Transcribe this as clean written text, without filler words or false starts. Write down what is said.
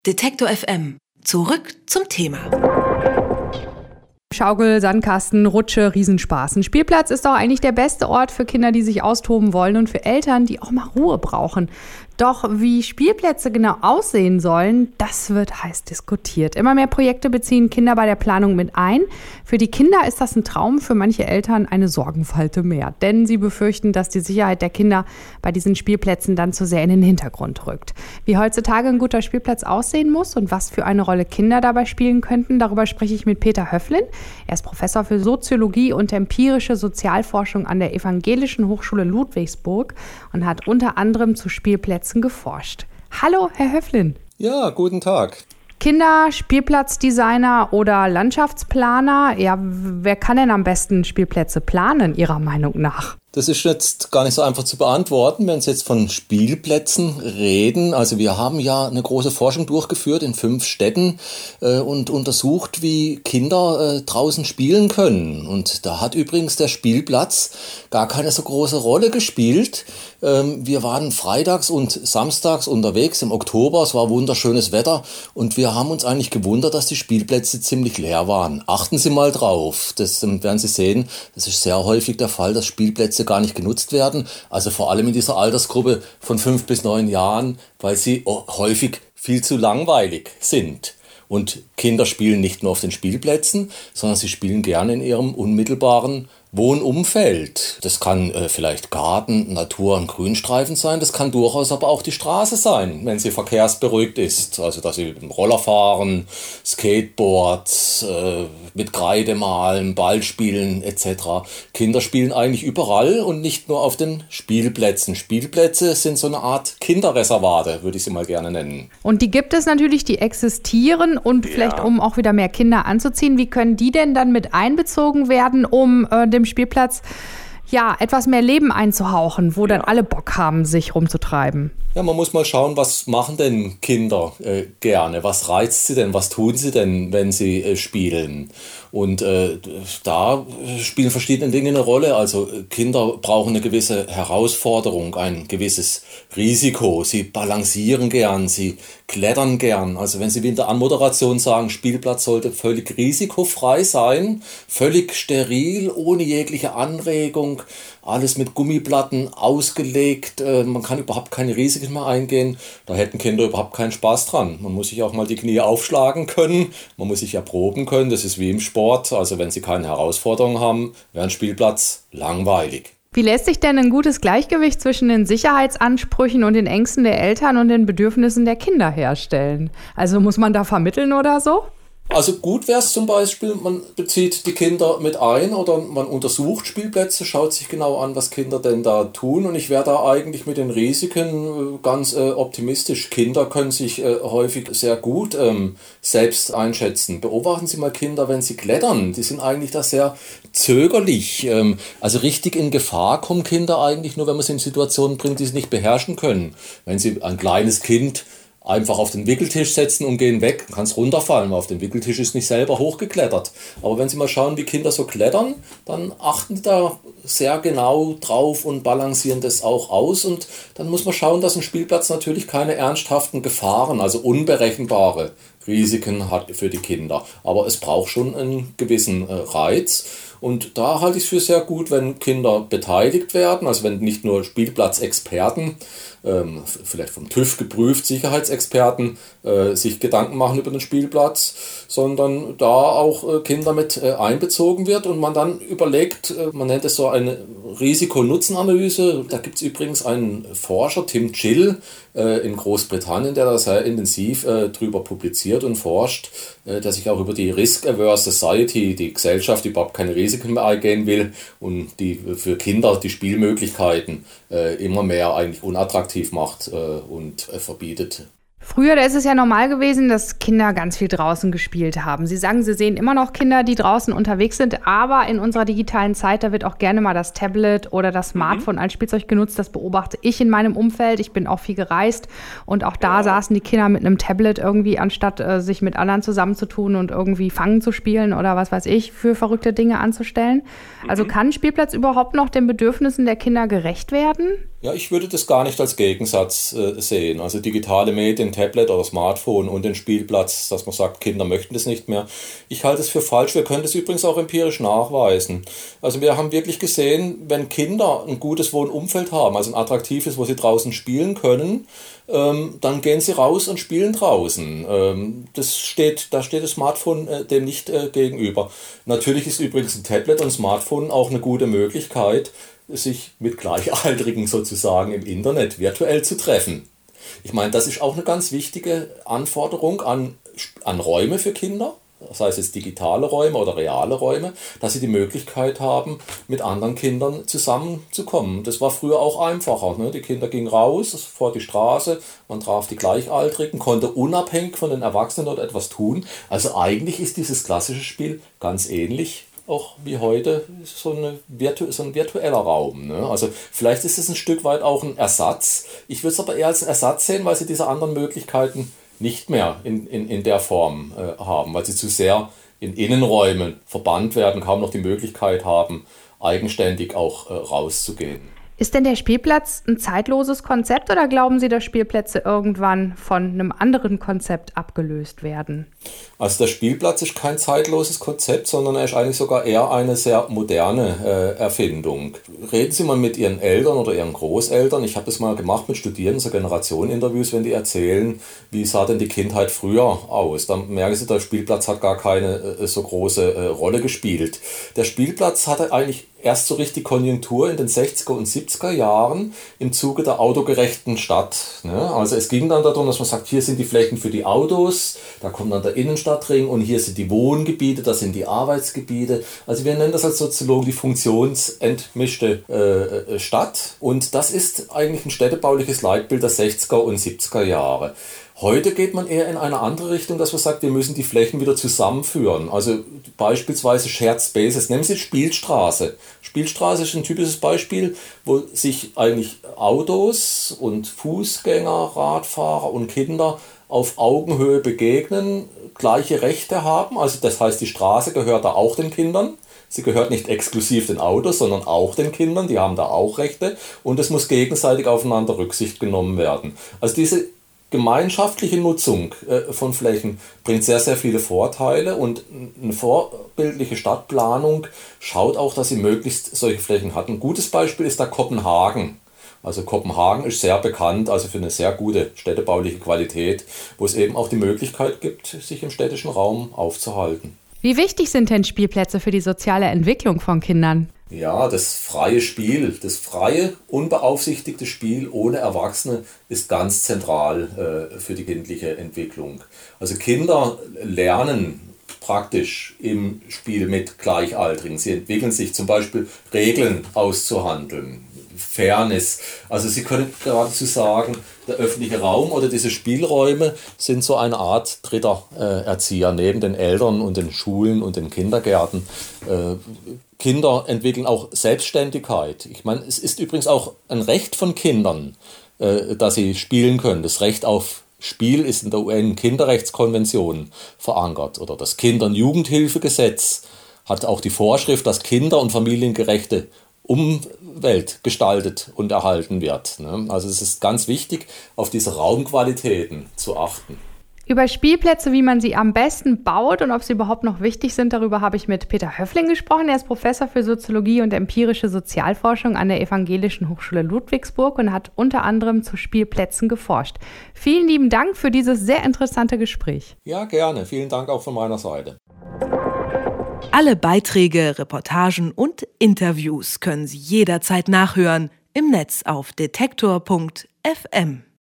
Detektor FM. Zurück zum Thema. Schaukel, Sandkasten, Rutsche, Riesenspaß. Ein Spielplatz ist doch eigentlich der beste Ort für Kinder, die sich austoben wollen und für Eltern, die auch mal Ruhe brauchen. Doch wie Spielplätze genau aussehen sollen, das wird heiß diskutiert. Immer mehr Projekte beziehen Kinder bei der Planung mit ein. Für die Kinder ist das ein Traum, für manche Eltern eine Sorgenfalte mehr. Denn sie befürchten, dass die Sicherheit der Kinder bei diesen Spielplätzen dann zu sehr in den Hintergrund rückt. Wie heutzutage ein guter Spielplatz aussehen muss und was für eine Rolle Kinder dabei spielen könnten, darüber spreche ich mit Peter Höfflin. Er ist Professor für Soziologie und empirische Sozialforschung an der Evangelischen Hochschule Ludwigsburg und hat unter anderem zu Spielplätzen geforscht. Hallo, Herr Höfflin. Ja, guten Tag. Kinder, Spielplatzdesigner oder Landschaftsplaner, ja, wer kann denn am besten Spielplätze planen, Ihrer Meinung nach? Das ist jetzt gar nicht so einfach zu beantworten, wenn Sie jetzt von Spielplätzen reden. Also wir haben ja eine große Forschung durchgeführt in 5 Städten und untersucht, wie Kinder draußen spielen können. Und da hat übrigens der Spielplatz gar keine so große Rolle gespielt. Wir waren freitags und samstags unterwegs im Oktober. Es war wunderschönes Wetter und wir haben uns eigentlich gewundert, dass die Spielplätze ziemlich leer waren. Achten Sie mal drauf. Das werden Sie sehen. Das ist sehr häufig der Fall, dass Spielplätze gar nicht genutzt werden, also vor allem in dieser Altersgruppe von 5 bis 9 Jahren, weil sie häufig viel zu langweilig sind. Und Kinder spielen nicht nur auf den Spielplätzen, sondern sie spielen gerne in ihrem unmittelbaren Wohnumfeld. Das kann vielleicht Garten, Natur- und Grünstreifen sein, das kann durchaus aber auch die Straße sein, wenn sie verkehrsberuhigt ist. Also dass sie mit dem Roller fahren, Skateboard, mit Kreide malen, Ball spielen etc. Kinder spielen eigentlich überall und nicht nur auf den Spielplätzen. Spielplätze sind so eine Art Kinderreservate, würde ich sie mal gerne nennen. Und die gibt es natürlich, die existieren und vielleicht um auch wieder mehr Kinder anzuziehen. Wie können die denn dann mit einbezogen werden, um dem Spielplatz etwas mehr Leben einzuhauchen, wo dann alle Bock haben, sich rumzutreiben? Ja, man muss mal schauen, was machen denn Kinder gerne? Was reizt sie denn? Was tun sie denn, wenn sie spielen? Und da spielen verschiedene Dinge eine Rolle. Also Kinder brauchen eine gewisse Herausforderung, ein gewisses Risiko. Sie balancieren gern, sie klettern gern. Also wenn Sie wie in der Anmoderation sagen, Spielplatz sollte völlig risikofrei sein, völlig steril, ohne jegliche Anregung, alles mit Gummiplatten ausgelegt, man kann überhaupt keine Risiken mehr eingehen, da hätten Kinder überhaupt keinen Spaß dran. Man muss sich auch mal die Knie aufschlagen können, man muss sich erproben können, das ist wie im Sport, also wenn Sie keine Herausforderungen haben, wäre ein Spielplatz langweilig. Wie lässt sich denn ein gutes Gleichgewicht zwischen den Sicherheitsansprüchen und den Ängsten der Eltern und den Bedürfnissen der Kinder herstellen? Also muss man da vermitteln oder so? Also gut wäre es zum Beispiel, man bezieht die Kinder mit ein oder man untersucht Spielplätze, schaut sich genau an, was Kinder denn da tun. Und ich wäre da eigentlich mit den Risiken ganz optimistisch. Kinder können sich häufig sehr gut selbst einschätzen. Beobachten Sie mal Kinder, wenn sie klettern. Die sind eigentlich da sehr zögerlich. Also richtig in Gefahr kommen Kinder eigentlich nur, wenn man sie in Situationen bringt, die sie nicht beherrschen können. Wenn Sie ein kleines Kind einfach auf den Wickeltisch setzen und gehen weg, kann es runterfallen, weil auf dem Wickeltisch ist nicht selber hochgeklettert. Aber wenn Sie mal schauen, wie Kinder so klettern, dann achten die da sehr genau drauf und balancieren das auch aus. Und dann muss man schauen, dass ein Spielplatz natürlich keine ernsthaften Gefahren, also unberechenbare Risiken hat für die Kinder. Aber es braucht schon einen gewissen Reiz. Und da halte ich es für sehr gut, wenn Kinder beteiligt werden, also wenn nicht nur Spielplatzexperten, vielleicht vom TÜV geprüft, Sicherheitsexperten, sich Gedanken machen über den Spielplatz, sondern da auch Kinder mit einbezogen wird und man dann überlegt, man nennt es so eine Risiko-Nutzen-Analyse. Da gibt es übrigens einen Forscher, Tim Gill, in Großbritannien, der da sehr intensiv drüber publiziert und forscht, der sich auch über die Risk-Averse Society, die Gesellschaft, die überhaupt keine Risiken mehr eingehen will und die für Kinder die Spielmöglichkeiten immer mehr eigentlich unattraktiv macht und verbietet. Früher, da ist es ja normal gewesen, dass Kinder ganz viel draußen gespielt haben. Sie sagen, Sie sehen immer noch Kinder, die draußen unterwegs sind, aber in unserer digitalen Zeit, da wird auch gerne mal das Tablet oder das Smartphone als Spielzeug genutzt. Das beobachte ich in meinem Umfeld. Ich bin auch viel gereist und auch da saßen die Kinder mit einem Tablet irgendwie, anstatt sich mit anderen zusammenzutun und irgendwie Fangen zu spielen oder was weiß ich, für verrückte Dinge anzustellen. Also kann ein Spielplatz überhaupt noch den Bedürfnissen der Kinder gerecht werden? Ja, ich würde das gar nicht als Gegensatz sehen. Also digitale Medien ein Tablet oder Smartphone und den Spielplatz, dass man sagt, Kinder möchten das nicht mehr. Ich halte es für falsch. Wir können das übrigens auch empirisch nachweisen. Also wir haben wirklich gesehen, wenn Kinder ein gutes Wohnumfeld haben, also ein attraktives, wo sie draußen spielen können, dann gehen sie raus und spielen draußen. Da steht das Smartphone dem nicht gegenüber. Natürlich ist übrigens ein Tablet und Smartphone auch eine gute Möglichkeit, sich mit Gleichaltrigen sozusagen im Internet virtuell zu treffen. Ich meine, das ist auch eine ganz wichtige Anforderung an Räume für Kinder, das heißt jetzt digitale Räume oder reale Räume, dass sie die Möglichkeit haben, mit anderen Kindern zusammenzukommen. Das war früher auch einfacher. Ne? Die Kinder gingen raus vor die Straße, man traf die Gleichaltrigen, konnte unabhängig von den Erwachsenen dort etwas tun. Also eigentlich ist dieses klassische Spiel ganz ähnlich auch wie heute so ein virtueller Raum. Ne? Also vielleicht ist es ein Stück weit auch ein Ersatz. Ich würde es aber eher als einen Ersatz sehen, weil sie diese anderen Möglichkeiten nicht mehr in der Form haben, weil sie zu sehr in Innenräumen verbannt werden, kaum noch die Möglichkeit haben, eigenständig auch rauszugehen. Ist denn der Spielplatz ein zeitloses Konzept oder glauben Sie, dass Spielplätze irgendwann von einem anderen Konzept abgelöst werden? Also der Spielplatz ist kein zeitloses Konzept, sondern er ist eigentlich sogar eher eine sehr moderne Erfindung. Reden Sie mal mit Ihren Eltern oder Ihren Großeltern. Ich habe das mal gemacht mit Studierenden, so Generationeninterviews, wenn die erzählen, wie sah denn die Kindheit früher aus. Dann merken Sie, der Spielplatz hat gar keine so große Rolle gespielt. Der Spielplatz hatte eigentlich erst so richtig Konjunktur in den 60er und 70er Jahren im Zuge der autogerechten Stadt. Ne? Also es ging dann darum, dass man sagt, hier sind die Flächen für die Autos, da kommt dann der Innenstadtring und hier sind die Wohngebiete, das sind die Arbeitsgebiete. Also wir nennen das als Soziologen die funktionsentmischte Stadt. Und das ist eigentlich ein städtebauliches Leitbild der 60er und 70er Jahre. Heute geht man eher in eine andere Richtung, dass man sagt, wir müssen die Flächen wieder zusammenführen. Also beispielsweise Shared Spaces. Nehmen Sie Spielstraße. Spielstraße ist ein typisches Beispiel, wo sich eigentlich Autos und Fußgänger, Radfahrer und Kinder auf Augenhöhe begegnen, gleiche Rechte haben. Also das heißt, die Straße gehört da auch den Kindern. Sie gehört nicht exklusiv den Autos, sondern auch den Kindern. Die haben da auch Rechte. Und es muss gegenseitig aufeinander Rücksicht genommen werden. Also diese gemeinschaftliche Nutzung von Flächen bringt sehr, sehr viele Vorteile und eine vorbildliche Stadtplanung schaut auch, dass sie möglichst solche Flächen hat. Ein gutes Beispiel ist da Kopenhagen. Also Kopenhagen ist sehr bekannt, also für eine sehr gute städtebauliche Qualität, wo es eben auch die Möglichkeit gibt, sich im städtischen Raum aufzuhalten. Wie wichtig sind denn Spielplätze für die soziale Entwicklung von Kindern? Ja, das freie Spiel, das freie, unbeaufsichtigte Spiel ohne Erwachsene ist ganz zentral für die kindliche Entwicklung. Also Kinder lernen praktisch im Spiel mit Gleichaltrigen. Sie entwickeln sich zum Beispiel Regeln auszuhandeln, Fairness. Also Sie können geradezu sagen, der öffentliche Raum oder diese Spielräume sind so eine Art dritter Erzieher neben den Eltern und den Schulen und den Kindergärten. Kinder entwickeln auch Selbstständigkeit. Ich meine, es ist übrigens auch ein Recht von Kindern, dass sie spielen können. Das Recht auf Spiel ist in der UN-Kinderrechtskonvention verankert. Oder das Kinder- und Jugendhilfegesetz hat auch die Vorschrift, dass kinder- und familiengerechte Umwelt gestaltet und erhalten wird. Also es ist ganz wichtig, auf diese Raumqualitäten zu achten. Über Spielplätze, wie man sie am besten baut und ob sie überhaupt noch wichtig sind, darüber habe ich mit Peter Höffling gesprochen. Er ist Professor für Soziologie und empirische Sozialforschung an der Evangelischen Hochschule Ludwigsburg und hat unter anderem zu Spielplätzen geforscht. Vielen lieben Dank für dieses sehr interessante Gespräch. Ja, gerne. Vielen Dank auch von meiner Seite. Alle Beiträge, Reportagen und Interviews können Sie jederzeit nachhören im Netz auf detektor.fm.